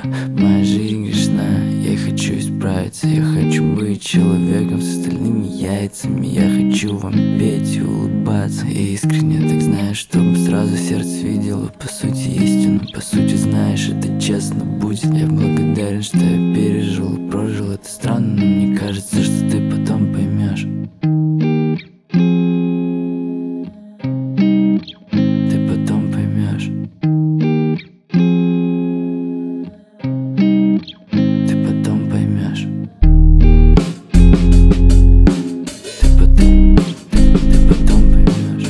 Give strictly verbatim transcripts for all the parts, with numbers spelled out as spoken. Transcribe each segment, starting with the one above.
моя жизнь грешна, я хочу исправиться. Я хочу быть человеком с остальными яйцами. Я хочу вам петь и улыбаться, и искренне так знаю, чтобы сразу сердце видело по сути истину. По сути знаешь, это честно будет. Я благодарен, что я пережил и прожил. Это странно, но мне кажется, что ты потом поймешь. Ты потом поймешь. Ты потом поймешь. Ты потом, ты потом поймешь.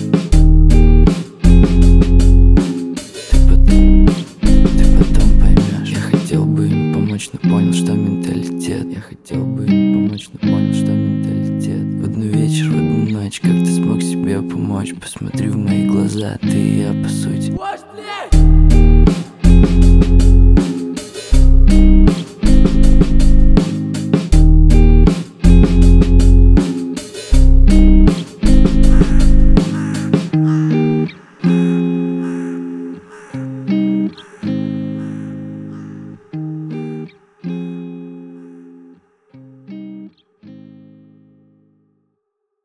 Ты потом, ты потом поймешь. Я хотел бы им помочь, но понял, что менталитет. Я хотел бы им помочь, но понял, что менталитет. В одну вечер, в одну ночь, как ты смог себе помочь? Посмотри в мои глаза, ты и я по сути.